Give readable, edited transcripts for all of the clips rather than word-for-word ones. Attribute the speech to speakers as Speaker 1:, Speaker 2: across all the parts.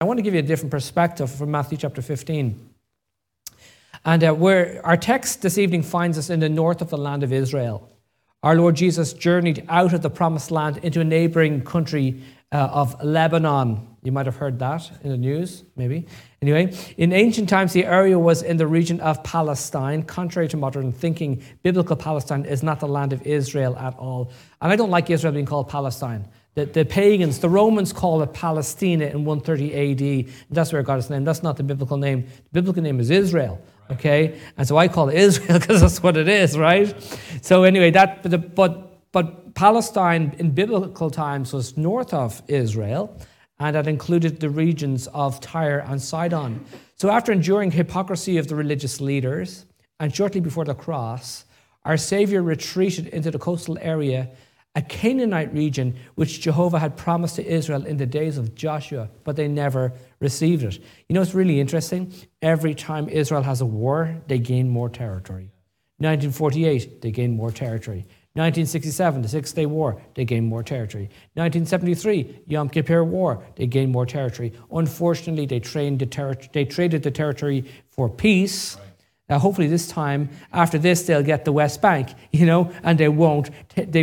Speaker 1: I want to give you a different perspective from Matthew chapter 15. And where our text this evening finds us in the north of the land of Israel. Our Lord Jesus journeyed out of the promised land into a neighboring country of Lebanon. You might have heard that in the news, maybe. Anyway, in ancient times, the area was in the region of Palestine. Contrary to modern thinking, biblical Palestine is not the land of Israel at all. And I don't like Israel being called Palestine. The pagans, the Romans call it Palestina in 130 AD. That's where it got its name. That's not the biblical name. The biblical name is Israel, okay? And so I call it Israel because that's what it is, right? So anyway, but Palestine in biblical times was north of Israel, and that included the regions of Tyre and Sidon. So after enduring hypocrisy of the religious leaders, and shortly before the cross, our Savior retreated into the coastal area, a Canaanite region which Jehovah had promised to Israel in the days of Joshua, but they never received it. You know, it's really interesting. Every time Israel has a war, they gain more territory. 1948, they gain more territory. 1967, the Six-Day War, they gained more territory. 1973, Yom Kippur War, they gained more territory. Unfortunately, they traded the territory for peace. Right. Now, hopefully this time, after this, they'll get the West Bank, and they won't trade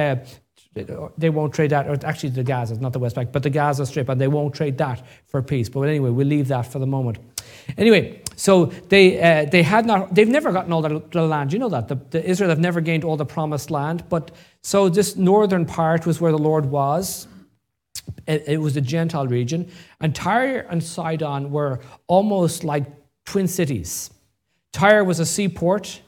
Speaker 1: that, or actually the Gaza, not the West Bank, but the Gaza Strip, and they won't trade that for peace. But anyway, we'll leave that for the moment. Anyway, so they've never gotten all the land. You know that the Israel have never gained all the promised land. But so this northern part was where the Lord was. It was the Gentile region, and Tyre and Sidon were almost like twin cities. Tyre was a seaport,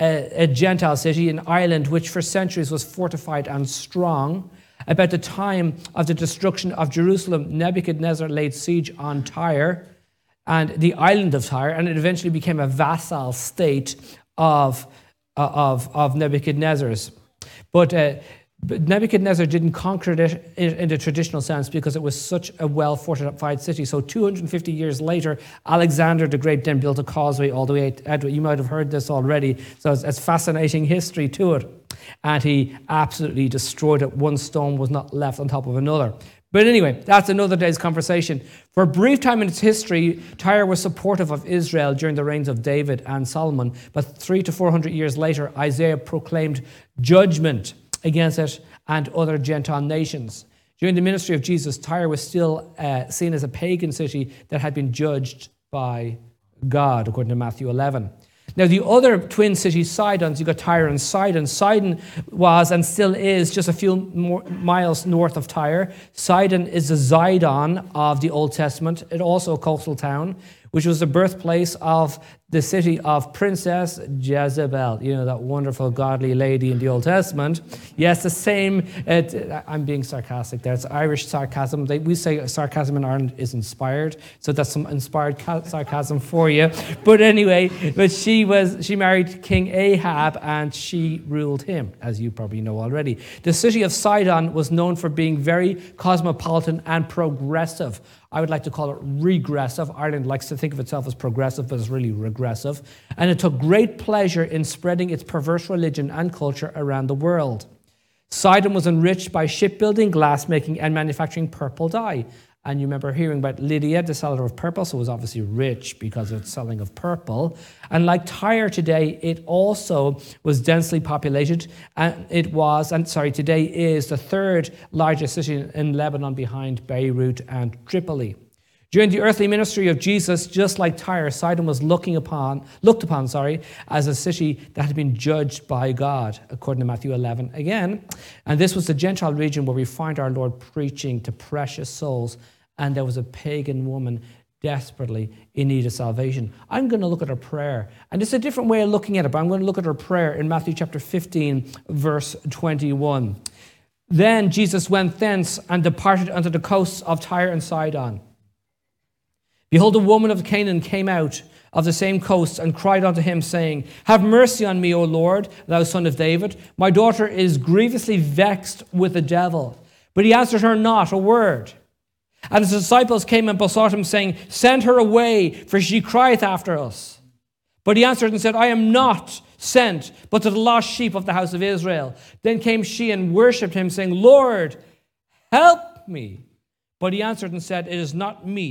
Speaker 1: a Gentile city, an island which for centuries was fortified and strong. About the time of the destruction of Jerusalem, Nebuchadnezzar laid siege on Tyre and the island of Tyre, and it eventually became a vassal state of Nebuchadnezzar's. But Nebuchadnezzar didn't conquer it in the traditional sense because it was such a well-fortified city. So 250 years later, Alexander the Great then built a causeway all the way out. You might have heard this already. So it's fascinating history to it. And he absolutely destroyed it. One stone was not left on top of another. But anyway, that's another day's conversation. For a brief time in its history, Tyre was supportive of Israel during the reigns of David and Solomon. But 300 to 400 years later, Isaiah proclaimed judgment against it and other Gentile nations. During the ministry of Jesus, Tyre was still seen as a pagan city that had been judged by God, according to Matthew 11. Now, the other twin cities, Sidon, you've got Tyre and Sidon. Sidon was and still is just a few more miles north of Tyre. Sidon is the Zidon of the Old Testament. It's also a coastal town, which was the birthplace of the city of Princess Jezebel. You know, that wonderful godly lady in the Old Testament. Yes, the same, I'm being sarcastic there. It's Irish sarcasm. We say sarcasm in Ireland is inspired, so that's some inspired sarcasm for you. But anyway, she married King Ahab, and she ruled him, as you probably know already. The city of Sidon was known for being very cosmopolitan and progressive. I would like to call it regressive. Ireland likes to think of itself as progressive, but it's really regressive. And it took great pleasure in spreading its perverse religion and culture around the world. Sidon was enriched by shipbuilding, glassmaking, and manufacturing purple dye. And you remember hearing about Lydia, the seller of purple, so it was obviously rich because of its selling of purple. And like Tyre today, it also was densely populated, and today is the third largest city in Lebanon behind Beirut and Tripoli. During the earthly ministry of Jesus, just like Tyre, Sidon was looked upon as a city that had been judged by God, according to Matthew 11 again. And this was the Gentile region where we find our Lord preaching to precious souls, and there was a pagan woman desperately in need of salvation. I'm going to look at her prayer, and it's a different way of looking at it, but I'm going to look at her prayer in Matthew chapter 15, verse 21. Then Jesus went thence and departed unto the coasts of Tyre and Sidon. Behold, a woman of Canaan came out of the same coast and cried unto him, saying, Have mercy on me, O Lord, thou son of David. My daughter is grievously vexed with the devil. But he answered her not a word. And his disciples came and besought him, saying, Send her away, for she crieth after us. But he answered and said, I am not sent, but to the lost sheep of the house of Israel. Then came she and worshipped him, saying, Lord, help me. But he answered and said, It is not meet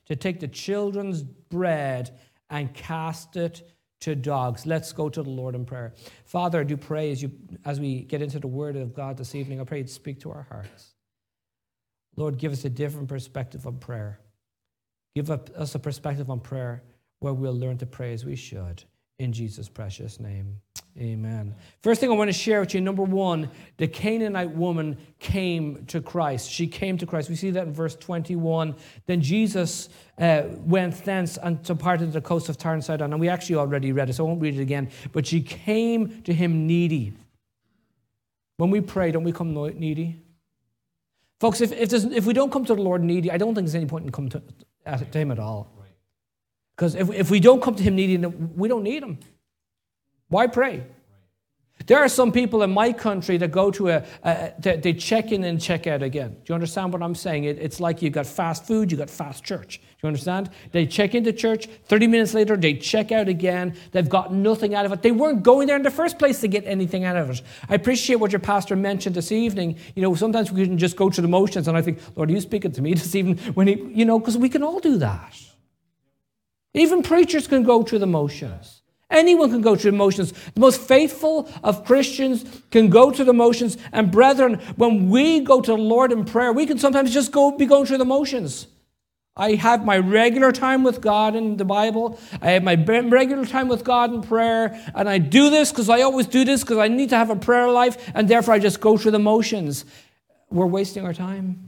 Speaker 1: to take the children's bread and cast it to dogs. Let's go to the Lord in prayer. Father, I do pray as we get into the word of God this evening, I pray you'd speak to our hearts. Lord, give us a different perspective on prayer. Give us a perspective on prayer where we'll learn to pray as we should. In Jesus' precious name, amen. First thing I want to share with you, number one, the Canaanite woman came to Christ. She came to Christ. We see that in verse 21. Then Jesus went thence and departed to the coast of Tyre and Sidon. And we actually already read it, so I won't read it again. But she came to him needy. When we pray, don't we come needy? Folks, if we don't come to the Lord needy, I don't think there's any point in coming to him at all. Because if we don't come to him needy, we don't need him. Why pray? There are some people in my country that go to they check in and check out again. Do you understand what I'm saying? It's like you got fast food, you got fast church. Do you understand? They check into church, 30 minutes later, they check out again. They've got nothing out of it. They weren't going there in the first place to get anything out of it. I appreciate what your pastor mentioned this evening. Sometimes we can just go through the motions, and I think, Lord, are you speaking to me this evening? Because we can all do that. Even preachers can go through the motions. Anyone can go through the motions. The most faithful of Christians can go through the motions. And brethren, when we go to the Lord in prayer, we can sometimes just be going through the motions. I have my regular time with God in the Bible. I have my regular time with God in prayer. And I do this because I always do this because I need to have a prayer life. And therefore I just go through the motions. We're wasting our time.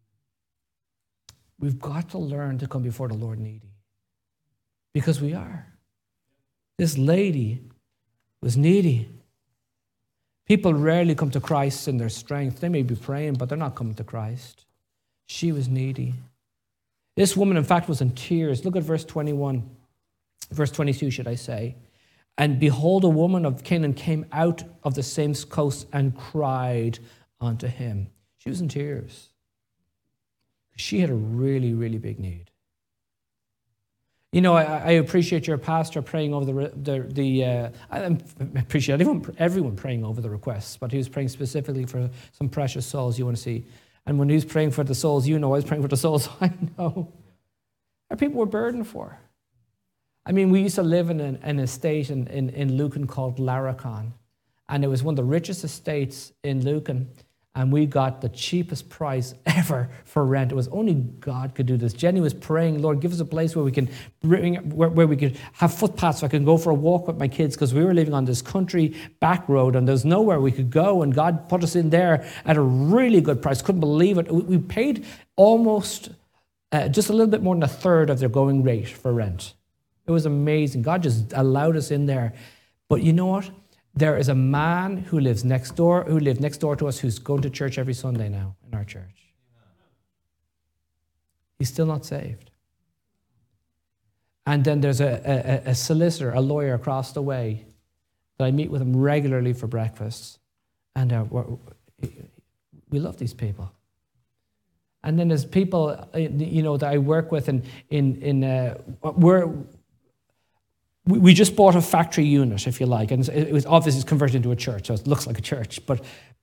Speaker 1: We've got to learn to come before the Lord needy. Because we are. This lady was needy. People rarely come to Christ in their strength. They may be praying, but they're not coming to Christ. She was needy. This woman, in fact, was in tears. Look at verse 21. Verse 22, should I say. And behold, a woman of Canaan came out of the same coast and cried unto him. She was in tears. She had a really, really big need. I appreciate your pastor praying over I appreciate everyone praying over the requests, but he was praying specifically for some precious souls you want to see. And when he was praying for the souls, I was praying for the souls I know. Our people were burdened for. We used to live in an estate in Lucan called Laracon, and it was one of the richest estates in Lucan. And we got the cheapest price ever for rent. It was only God could do this. Jenny was praying, Lord, give us a place where we can where we could have footpaths so I can go for a walk with my kids, because we were living on this country back road and there's nowhere we could go. And God put us in there at a really good price. Couldn't believe it. We paid almost just a little bit more than a third of their going rate for rent. It was amazing. God just allowed us in there. But you know what? There is a man who lived next door to us, who's going to church every Sunday now in our church. He's still not saved. And then there's a solicitor, a lawyer across the way that I meet with him regularly for breakfast. And we love these people. And then there's people, that I work with we just bought a factory unit, if you like, and it was obviously converted into a church, so it looks like a church. But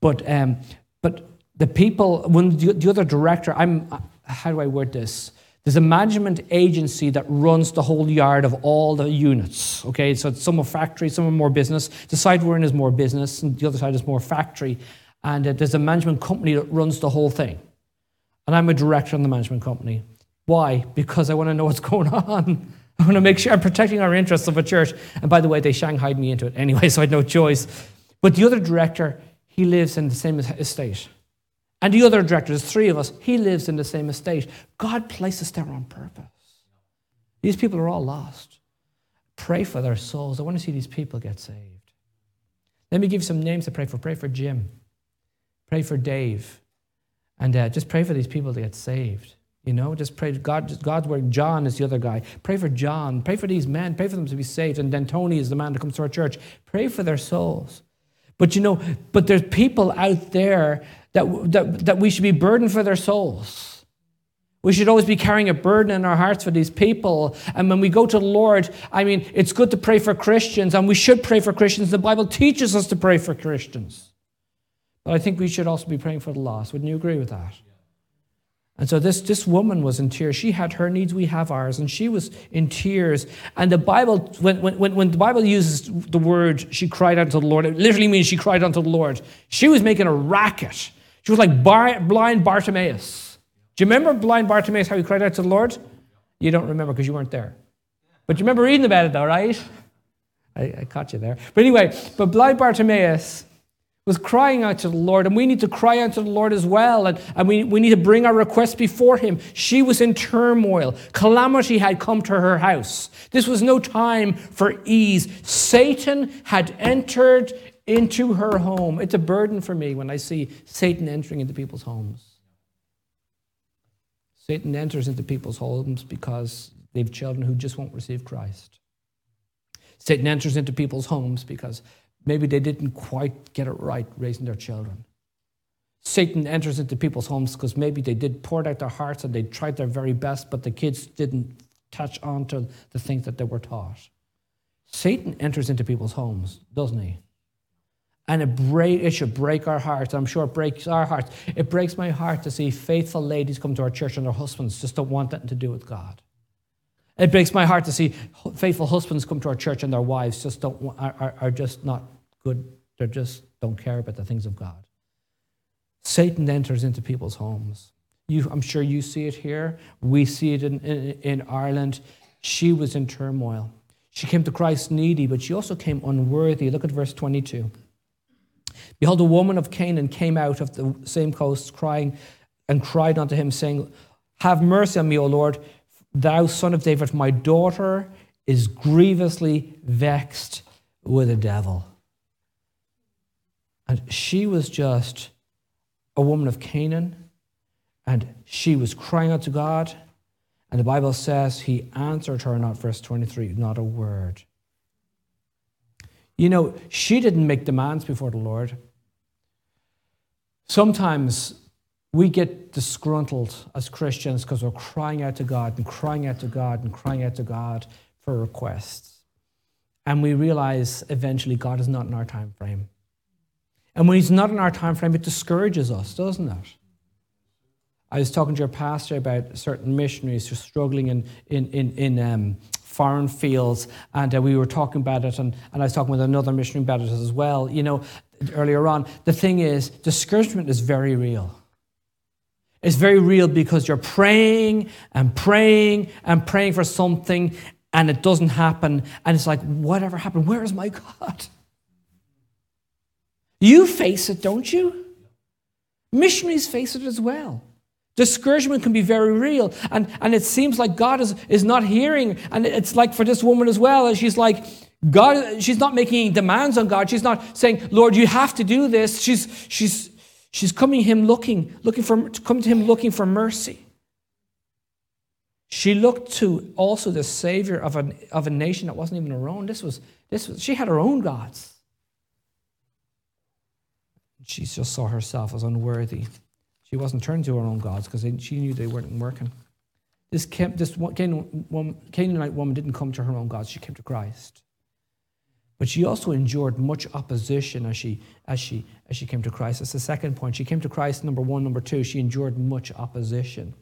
Speaker 1: the people, when the other director, how do I word this? There's a management agency that runs the whole yard of all the units. Okay, so some are factory, some are more business. The side we're in is more business, and the other side is more factory. And there's a management company that runs the whole thing. And I'm a director in the management company. Why? Because I want to know what's going on. I want to make sure I'm protecting our interests of a church. And by the way, they shanghaied me into it anyway, so I had no choice. But the other director, he lives in the same estate. And the other director, there's three of us, he lives in the same estate. God placed us there on purpose. These people are all lost. Pray for their souls. I want to see these people get saved. Let me give you some names to pray for. Pray for Jim. Pray for Dave. And just pray for these people to get saved. Just pray. God's word. John is the other guy. Pray for John. Pray for these men. Pray for them to be saved. And then Tony is the man that comes to our church. Pray for their souls. But there's people out there that we should be burdened for their souls. We should always be carrying a burden in our hearts for these people. And when we go to the Lord, it's good to pray for Christians, and we should pray for Christians. The Bible teaches us to pray for Christians. But I think we should also be praying for the lost. Wouldn't you agree with that? And so this woman was in tears. She had her needs, we have ours, and she was in tears. And the Bible, when the Bible uses the word, she cried unto the Lord, it literally means she cried unto the Lord. She was making a racket. She was like blind Bartimaeus. Do you remember blind Bartimaeus, how he cried out to the Lord? You don't remember because you weren't there. But you remember reading about it though, right? I caught you there. But anyway, but blind Bartimaeus was crying out to the Lord, and we need to cry out to the Lord as well, and we need to bring our requests before him. She was in turmoil. Calamity had come to her house. This was no time for ease. Satan had entered into her home. It's a burden for me when I see Satan entering into people's homes. Satan enters into people's homes because they have children who just won't receive Christ. Satan enters into people's homes because maybe they didn't quite get it right raising their children. Satan enters into people's homes because maybe they did pour out their hearts and they tried their very best, but the kids didn't touch on to the things that they were taught. Satan enters into people's homes, doesn't he? And it should break our hearts. I'm sure it breaks our hearts. It breaks my heart to see faithful ladies come to our church and their husbands just don't want nothing to do with God. It breaks my heart to see faithful husbands come to our church and their wives just are just not good. They just don't care about the things of God. Satan enters into people's homes. I'm sure you see it here. We see it in Ireland. She was in turmoil. She came to Christ needy, but she also came unworthy. Look at verse 22. Behold, a woman of Canaan came out of the same coast, crying and cried unto him, saying, have mercy on me, O Lord, thou son of David, my daughter is grievously vexed with a devil. And she was just a woman of Canaan, and she was crying out to God, and the Bible says he answered her not, verse 23, not a word. You know, she didn't make demands before the Lord. Sometimes we get disgruntled as Christians because we're crying out to God and crying out to God and crying out to God for requests. And we realize eventually God is not in our time frame. And when he's not in our time frame, it discourages us, doesn't it? I was talking to your pastor about certain missionaries who are struggling in foreign fields, and we were talking about it, and I was talking with another missionary about it as well. You know, earlier on, the thing is, discouragement is very real. It's very real because you're praying and praying and praying for something, and it doesn't happen, and it's like, whatever happened? Where is my God? You face it, don't you? Missionaries face it as well. Discouragement can be very real. And it seems like God is not hearing. And it's like for this woman as well. And she's like, God, she's not making any demands on God. She's not saying, Lord, you have to do this. She's coming to him looking for mercy. She looked to also the Savior of a nation that wasn't even her own. She had her own gods. She just saw herself as unworthy. She wasn't turned to her own gods because she knew they weren't working. This Canaanite woman didn't come to her own gods. She came to Christ. But she also endured much opposition as she came to Christ. That's the second point. She came to Christ, number one. Number two, she endured much opposition.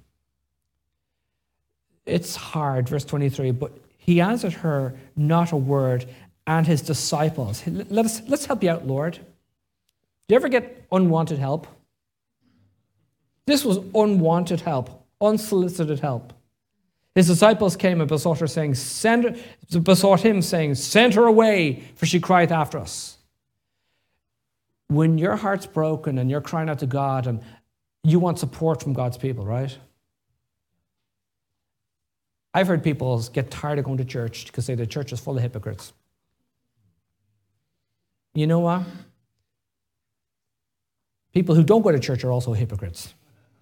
Speaker 1: It's hard, verse 23, but he answered her not a word, and his disciples. Let's help you out, Lord. Do you ever get unwanted help? This was unwanted help, unsolicited help. His disciples came and besought him, saying, send her away, for she crieth after us. When your heart's broken and you're crying out to God and you want support from God's people, right? I've heard people get tired of going to church because the church is full of hypocrites. You know what? People who don't go to church are also hypocrites.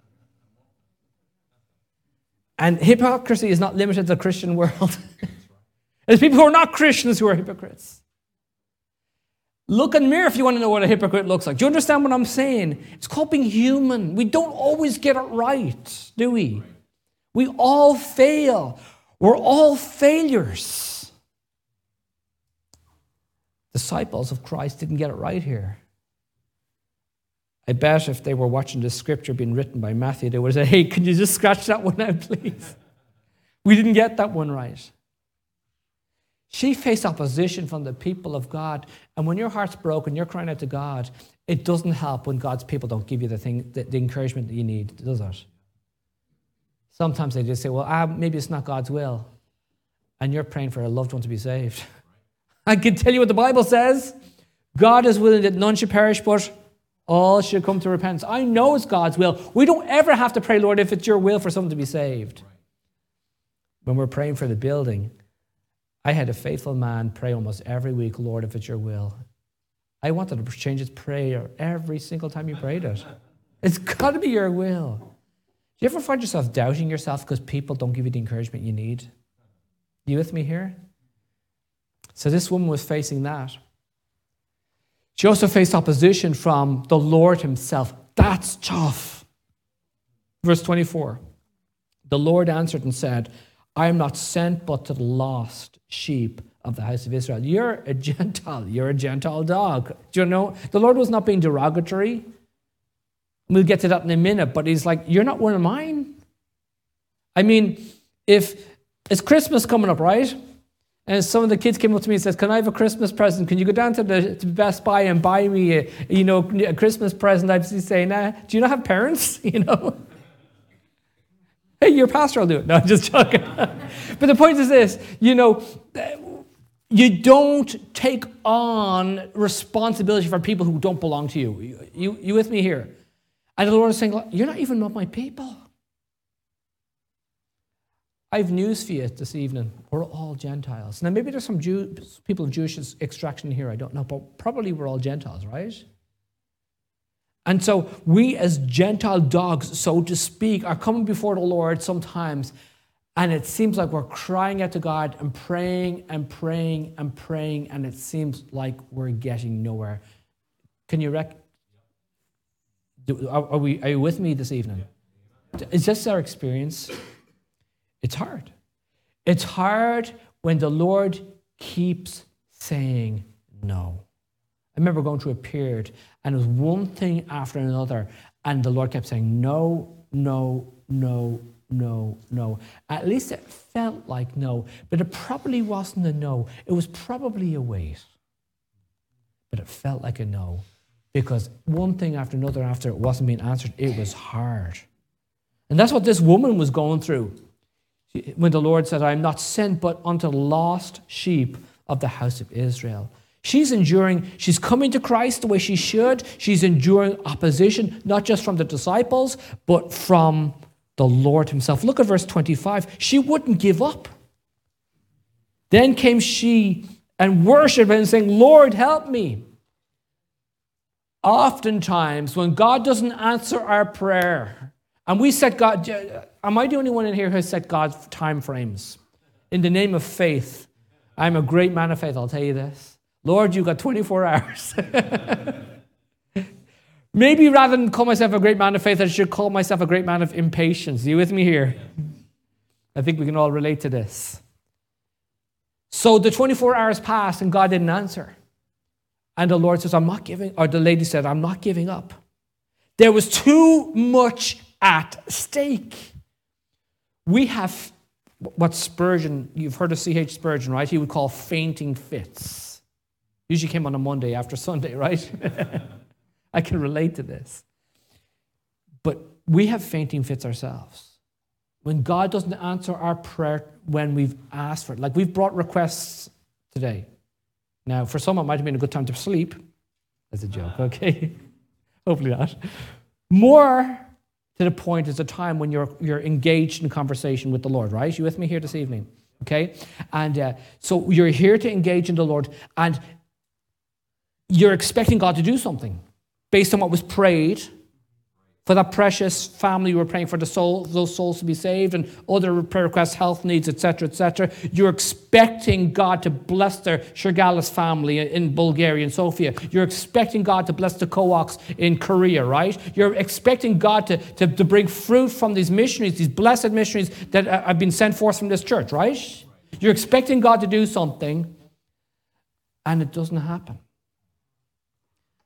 Speaker 1: And hypocrisy is not limited to the Christian world. There's people who are not Christians who are hypocrites. Look in the mirror if you want to know what a hypocrite looks like. Do you understand what I'm saying? It's called being human. We don't always get it right, do we? We all fail. We're all failures. Disciples of Christ didn't get it right here. I bet if they were watching the scripture being written by Matthew, they would say, hey, can you just scratch that one out, please? We didn't get that one right. She faced opposition from the people of God. And when your heart's broken, you're crying out to God, it doesn't help when God's people don't give you the encouragement that you need, does it? Sometimes they just say, well, maybe it's not God's will. And you're praying for a loved one to be saved. I can tell you what the Bible says. God is willing that none should perish, but all should come to repentance. I know it's God's will. We don't ever have to pray, Lord, if it's your will for someone to be saved. When we're praying for the building, I had a faithful man pray almost every week, Lord, if it's your will. I wanted to change his prayer every single time you prayed it. It's got to be your will. Do you ever find yourself doubting yourself because people don't give you the encouragement you need? You with me here? So this woman was facing that. She also faced opposition from the Lord himself. That's tough. Verse 24. The Lord answered and said, I am not sent but to the lost sheep of the house of Israel. You're a Gentile. You're a Gentile dog. Do you know? The Lord was not being derogatory. We'll get to that in a minute, but he's like, you're not one of mine. I mean, if it's Christmas coming up, right? And some of the kids came up to me and said, can I have a Christmas present? Can you go down to Best Buy and buy me a Christmas present? I'd be saying, do you not have parents? Hey, your pastor will do it. No, I'm just joking. But the point is this, you don't take on responsibility for people who don't belong to you. You with me here? And the Lord is saying, you're not even of my people. I have news for you this evening. We're all Gentiles. Now, maybe there's some people of Jewish extraction here, I don't know, but probably we're all Gentiles, right? And so we as Gentile dogs, so to speak, are coming before the Lord sometimes, and it seems like we're crying out to God and praying and praying and praying, and it seems like we're getting nowhere. Can you are you with me this evening? Is this our experience? It's hard. It's hard when the Lord keeps saying no. I remember going through a period, and it was one thing after another, and the Lord kept saying no, no, no, no, no. At least it felt like no, but it probably wasn't a no. It was probably a wait. But it felt like a no, because one thing after another, after it wasn't being answered, it was hard. And that's what this woman was going through when the Lord said, I am not sent but unto the lost sheep of the house of Israel. She's enduring, she's coming to Christ the way she should. She's enduring opposition, not just from the disciples, but from the Lord himself. Look at verse 25. She wouldn't give up. Then came she and worshipped him, saying, Lord, help me. Oftentimes, when God doesn't answer our prayer, and we set God, am I the only one in here who has set God's time frames? In the name of faith, I'm a great man of faith, I'll tell you this. Lord, you've got 24 hours. Maybe rather than call myself a great man of faith, I should call myself a great man of impatience. Are you with me here? I think we can all relate to this. So the 24 hours passed and God didn't answer. And the Lord says, I'm not giving, or the lady said, I'm not giving up. There was too much at stake. We have what Spurgeon, you've heard of C.H. Spurgeon, right? He would call fainting fits. Usually came on a Monday after Sunday, right? I can relate to this. But we have fainting fits ourselves. When God doesn't answer our prayer when we've asked for it. Like we've brought requests today. Now, for some, it might have been a good time to sleep. That's a joke, okay? Hopefully not. More to the point is a time when you're engaged in conversation with the Lord, right? You with me here this evening? Okay? And so you're here to engage in the Lord, and you're expecting God to do something based on what was prayed for that precious family. You were praying for those souls to be saved, and other prayer requests, health needs, etc., etc. You're expecting God to bless their Shirgalis family in Bulgaria and Sofia. You're expecting God to bless the Coax in Korea, right? You're expecting God to bring fruit from these missionaries, these blessed missionaries that have been sent forth from this church, right? You're expecting God to do something, and it doesn't happen.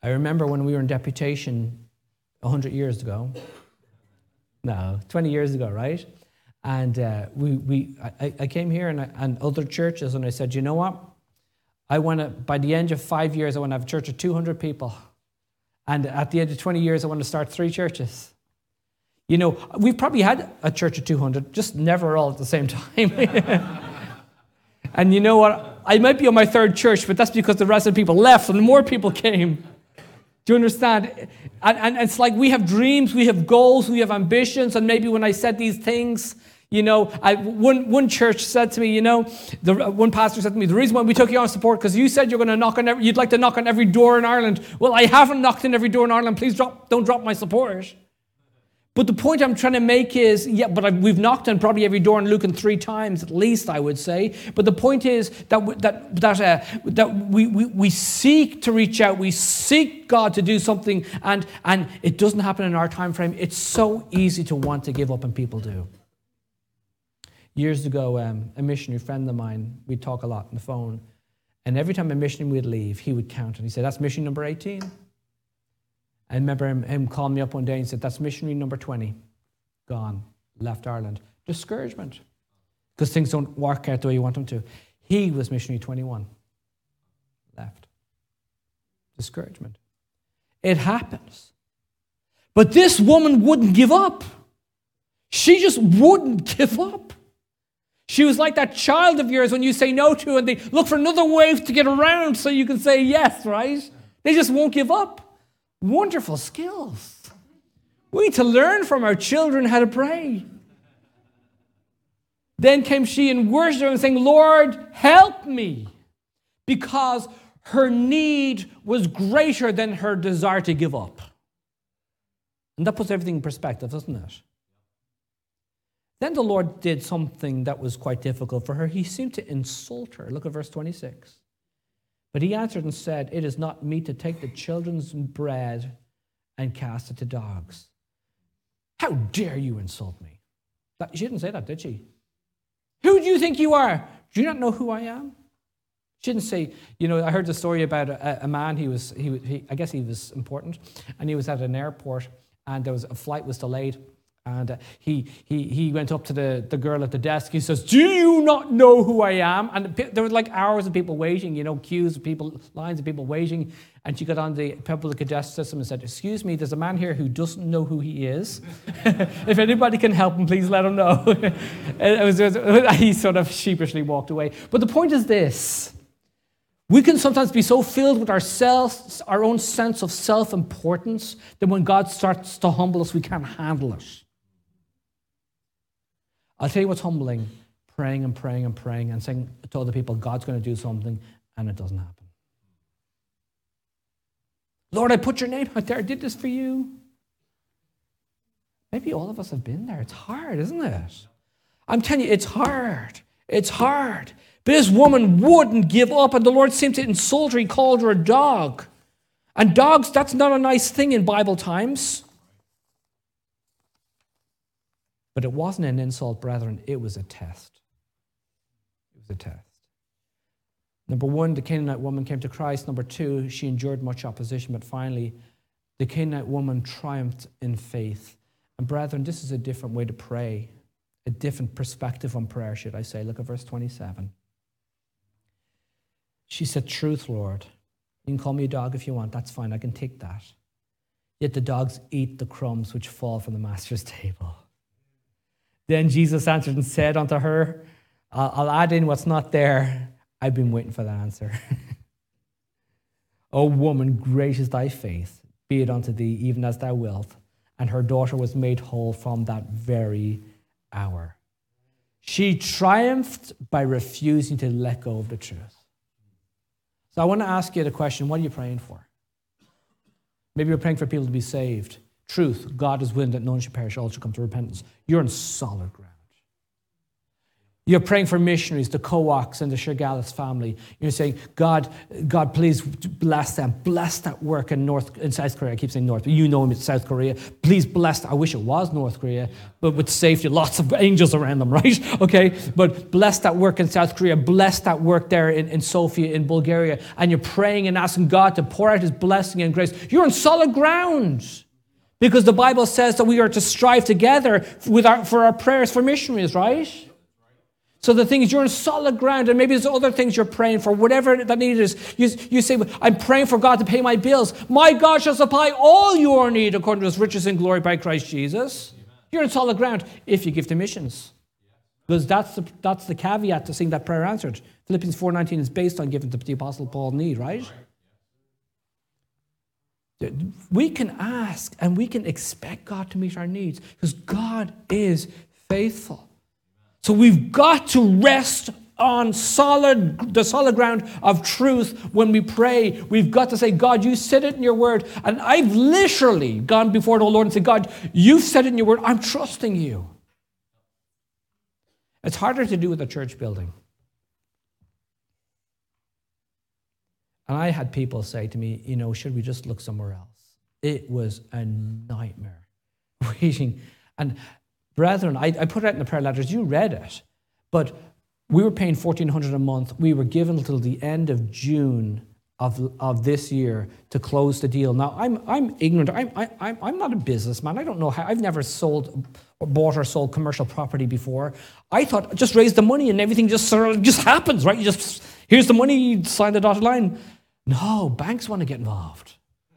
Speaker 1: I remember when we were in deputation 100 years ago. No, 20 years ago, right? And I came here and other churches, and I said, you know what? I want to, by the end of 5 years, I want to have a church of 200 people. And at the end of 20 years, I want to start 3 churches. You know, we've probably had a church of 200, just never all at the same time. And you know what? I might be on my 3rd church, but that's because the rest of the people left and more people came. Do you understand? And it's like we have dreams, we have goals, we have ambitions, and maybe when I said these things, you know, one church said to me, you know, one pastor said to me, the reason why we took you on support, because you said you're going to knock on you'd like to knock on every door in Ireland. Well, I haven't knocked on every door in Ireland. Please don't drop my support. But the point I'm trying to make is, yeah, but we've knocked on probably every door in Lucan 3 times at least, I would say. But the point is that we seek to reach out, we seek God to do something, and it doesn't happen in our time frame. It's so easy to want to give up, and people do. Years ago, a missionary friend of mine, we'd talk a lot on the phone, and every time a missionary would leave, he would count, and he said, that's mission number 18. I remember him calling me up one day and said, that's missionary number 20. Gone. Left Ireland. Discouragement. Because things don't work out the way you want them to. He was missionary 21. Left. Discouragement. It happens. But this woman wouldn't give up. She just wouldn't give up. She was like that child of yours when you say no to and they look for another way to get around so you can say yes, right? They just won't give up. Wonderful skills. We need to learn from our children how to pray. Then came she in worship and saying, Lord, help me. Because her need was greater than her desire to give up. And that puts everything in perspective, doesn't it? Then the Lord did something that was quite difficult for her. He seemed to insult her. Look at verse 26. But he answered and said, it is not meet to take the children's bread and cast it to dogs. How dare you insult me? She didn't say that, did she? Who do you think you are? Do you not know who I am? She didn't say, you know, I heard the story about a man, I guess he was important, and he was at an airport, and a flight was delayed. And he went up to the girl at the desk. He says, do you not know who I am? And there were like hours of people waiting, you know, queues of people, lines of people waiting. And she got on the public address system and said, excuse me, there's a man here who doesn't know who he is. If anybody can help him, please let him know. He sort of sheepishly walked away. But the point is this. We can sometimes be so filled with ourselves, our own sense of self-importance, that when God starts to humble us, we can't handle it. I'll tell you what's humbling, praying and praying and praying and saying to other people, God's going to do something, and it doesn't happen. Lord, I put your name out there. I did this for you. Maybe all of us have been there. It's hard, isn't it? I'm telling you, it's hard. It's hard. But this woman wouldn't give up, and the Lord seemed to insult her. He called her a dog. And dogs, that's not a nice thing in Bible times. But it wasn't an insult, brethren. It was a test. It was a test. Number one, the Canaanite woman came to Christ. Number two, she endured much opposition. But finally, the Canaanite woman triumphed in faith. And brethren, this is a different way to pray. A different perspective on prayer, should I say. Look at verse 27. She said, truth, Lord. You can call me a dog if you want. That's fine. I can take that. Yet the dogs eat the crumbs which fall from the master's table. Then Jesus answered and said unto her, I'll add in what's not there. I've been waiting for that answer. O woman, great is thy faith. Be it unto thee even as thou wilt. And her daughter was made whole from that very hour. She triumphed by refusing to let go of the truth. So I want to ask you the question, what are you praying for? Maybe you're praying for people to be saved. Truth, God is willing that none should perish, all should come to repentance. You're on solid ground. You're praying for missionaries, the Coax and the Shigalis family. You're saying, God, please bless them. Bless that work in South Korea. I keep saying North, but you know it's South Korea. Please bless that. I wish it was North Korea, but with safety, lots of angels around them, right? Okay, but bless that work in South Korea. Bless that work there in Sofia, in Bulgaria. And you're praying and asking God to pour out his blessing and grace. You're on solid ground. Because the Bible says that we are to strive together for our prayers for missionaries, right? So the thing is, you're on solid ground, and maybe there's other things you're praying for, whatever that need is. You say, I'm praying for God to pay my bills. My God shall supply all your need according to his riches and glory by Christ Jesus. Amen. You're on solid ground if you give to missions. Because that's the caveat to seeing that prayer answered. Philippians 4:19 is based on giving to the Apostle Paul need, right? We can ask and we can expect God to meet our needs because God is faithful. So we've got to rest on the solid ground of truth when we pray. We've got to say, God, you said it in your word. And I've literally gone before the Lord and said, God, you've said it in your word. I'm trusting you. It's harder to do with a church building. And I had people say to me, should we just look somewhere else? It was a nightmare waiting. And brethren, I put it out in the prayer letters. You read it. But we were paying $1,400 a month. We were given until the end of June of this year to close the deal. Now, I'm ignorant. I'm not a businessman. I don't know how. I've never bought or sold commercial property before. I thought just raise the money and everything just happens, right? Here's the money, you sign the dotted line. No, banks want to get involved.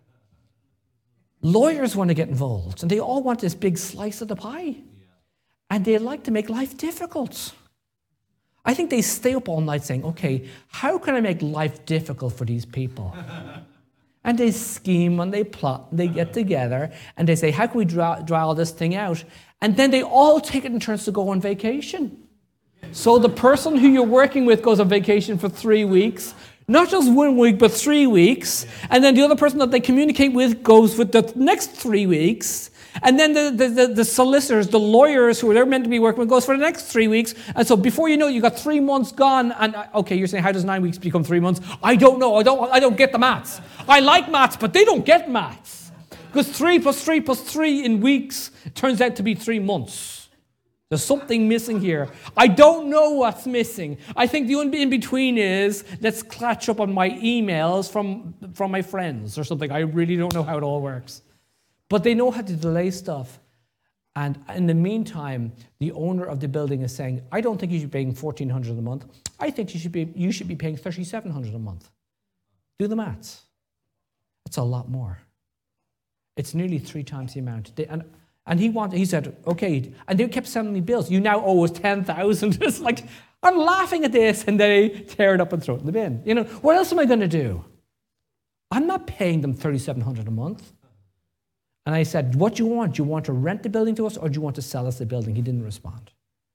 Speaker 1: Lawyers want to get involved. And they all want this big slice of the pie. And they like to make life difficult. I think they stay up all night saying, okay, how can I make life difficult for these people? And they scheme and they plot and they get together and they say, how can we draw all this thing out? And then they all take it in turns to go on vacation. So the person who you're working with goes on vacation for 3 weeks. Not just 1 week, but 3 weeks. And then the other person that they communicate with goes with the next 3 weeks. And then the solicitors, the lawyers who they're meant to be working with goes for the next 3 weeks. And so before you know it, you got 3 months gone. And okay, you're saying, how does 9 weeks become 3 months? I don't know. I don't get the maths. I like maths, but they don't get maths. Because 3 plus 3 plus 3 in weeks turns out to be 3 months. There's something missing here. I don't know what's missing. I think the in-between is, let's catch up on my emails from my friends or something. I really don't know how it all works. But they know how to delay stuff. And in the meantime, the owner of the building is saying, I don't think you should be paying $1,400 a month. I think you should be paying $3,700 a month. Do the maths. It's a lot more. It's nearly 3 times the amount. And he said, okay. And they kept sending me bills. You now owe us $10,000. It's like, I'm laughing at this. And they tear it up and throw it in the bin. What else am I going to do? I'm not paying them $3,700 a month. And I said, what do you want? Do you want to rent the building to us or do you want to sell us the building? He didn't respond.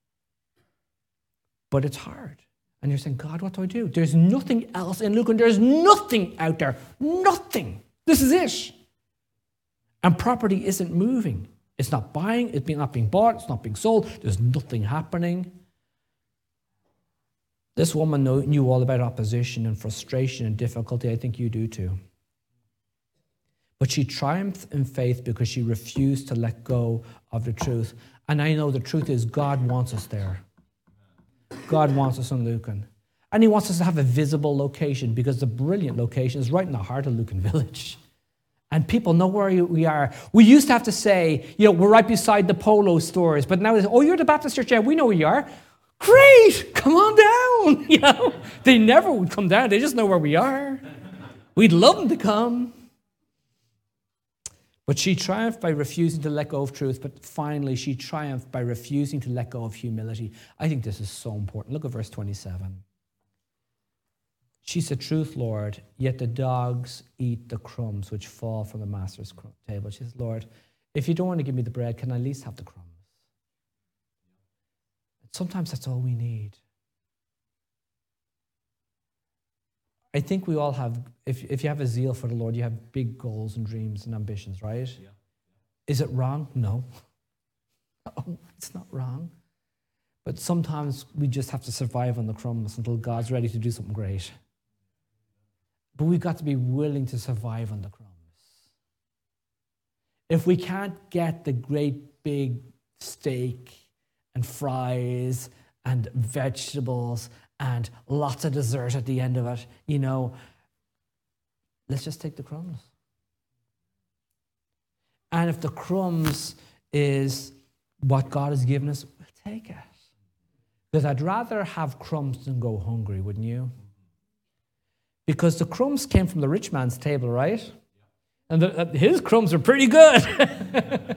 Speaker 1: But it's hard. And you're saying, God, what do I do? There's nothing else in Lucan. There's nothing out there. Nothing. This is it. And property isn't moving. It's not buying, it's not being bought, it's not being sold, there's nothing happening. This woman knew all about opposition and frustration and difficulty. I think you do too. But she triumphed in faith because she refused to let go of the truth. And I know the truth is God wants us there. God wants us in Lucan. And he wants us to have a visible location because the brilliant location is right in the heart of Lucan Village. And people know where we are. We used to have to say, we're right beside the Polo stores. But now it's, you're the Baptist church. Yeah, we know where you are. Great, come on down. They never would come down. They just know where we are. We'd love them to come. But she triumphed by refusing to let go of truth. But finally, she triumphed by refusing to let go of humility. I think this is so important. Look at verse 27. She said, truth, Lord, yet the dogs eat the crumbs which fall from the master's table. She says, Lord, if you don't want to give me the bread, can I at least have the crumbs? Sometimes that's all we need. I think we all have, if you have a zeal for the Lord, you have big goals and dreams and ambitions, right? Is it wrong? No. No, it's not wrong. But sometimes we just have to survive on the crumbs until God's ready to do something great. But we've got to be willing to survive on the crumbs. If we can't get the great big steak and fries and vegetables and lots of dessert at the end of it, let's just take the crumbs. And if the crumbs is what God has given us, we'll take it. Because I'd rather have crumbs than go hungry, wouldn't you? Because the crumbs came from the rich man's table, right? And his crumbs are pretty good.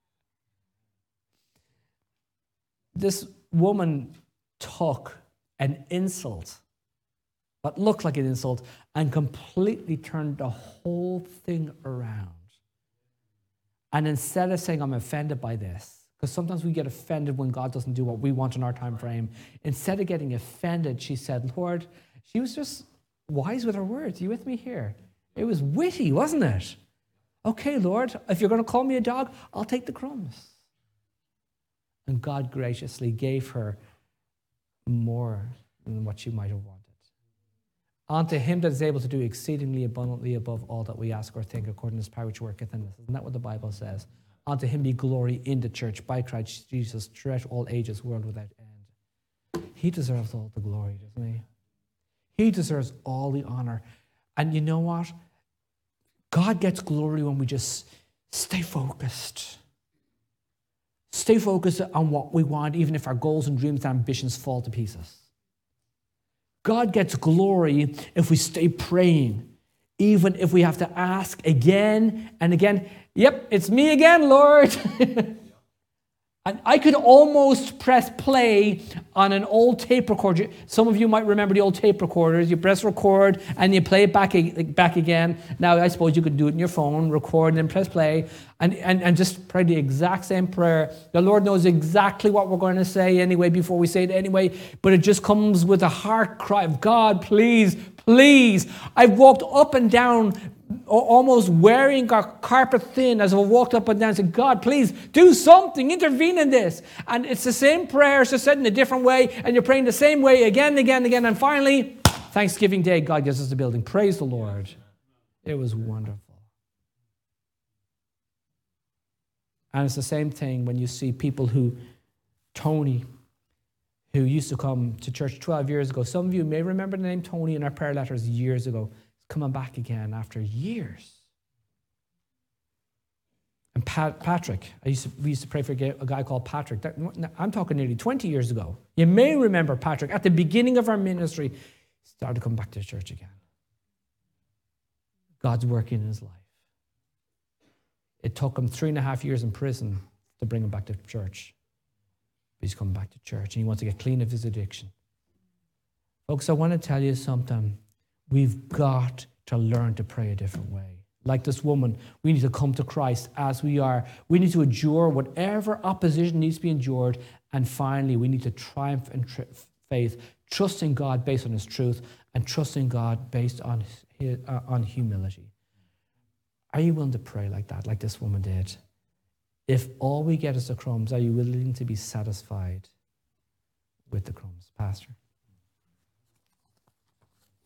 Speaker 1: This woman took an insult, what looked like an insult, and completely turned the whole thing around. And instead of saying, I'm offended by this, because sometimes we get offended when God doesn't do what we want in our time frame, instead of getting offended, she said, Lord, she was just wise with her words. Are you with me here? It was witty, wasn't it? Okay, Lord, if you're going to call me a dog, I'll take the crumbs. And God graciously gave her more than what she might have wanted. Unto him that is able to do exceedingly abundantly above all that we ask or think, according to his power which worketh in us. Isn't that what the Bible says? Unto him be glory in the church by Christ Jesus throughout all ages, world without end. He deserves all the glory, doesn't he? He deserves all the honor. And you know what? God gets glory when we just stay focused. Stay focused on what we want, even if our goals and dreams and ambitions fall to pieces. God gets glory if we stay praying, even if we have to ask again and again, yep, it's me again, Lord. And I could almost press play on an old tape recorder. Some of you might remember the old tape recorders. You press record and you play it back again. Now, I suppose you could do it on your phone, record and then press play and just pray the exact same prayer. The Lord knows exactly what we're going to say anyway before we say it anyway, but it just comes with a heart cry of, God, please, please. I've walked up and down almost wearing our carpet thin as I walked up and down and said, God, please do something, intervene in this. And it's the same prayer, it's just said in a different way, and you're praying the same way again and again and again. And finally, Thanksgiving Day, God gives us the building. Praise the Lord. It was wonderful. And it's the same thing when you see people Tony, who used to come to church 12 years ago. Some of you may remember the name Tony in our prayer letters years ago. Coming back again after years. And Patrick, we used to pray for a guy called Patrick. I'm talking nearly 20 years ago. You may remember Patrick. At the beginning of our ministry, he started to come back to the church again. God's working in his life. It took him 3.5 years in prison to bring him back to church. But he's coming back to church, and he wants to get clean of his addiction. Folks, I want to tell you something. We've got to learn to pray a different way. Like this woman, we need to come to Christ as we are. We need to endure whatever opposition needs to be endured. And finally, we need to triumph in faith, trusting God based on his truth and trusting God based on humility. Are you willing to pray like that, like this woman did? If all we get is the crumbs, are you willing to be satisfied with the crumbs, Pastor?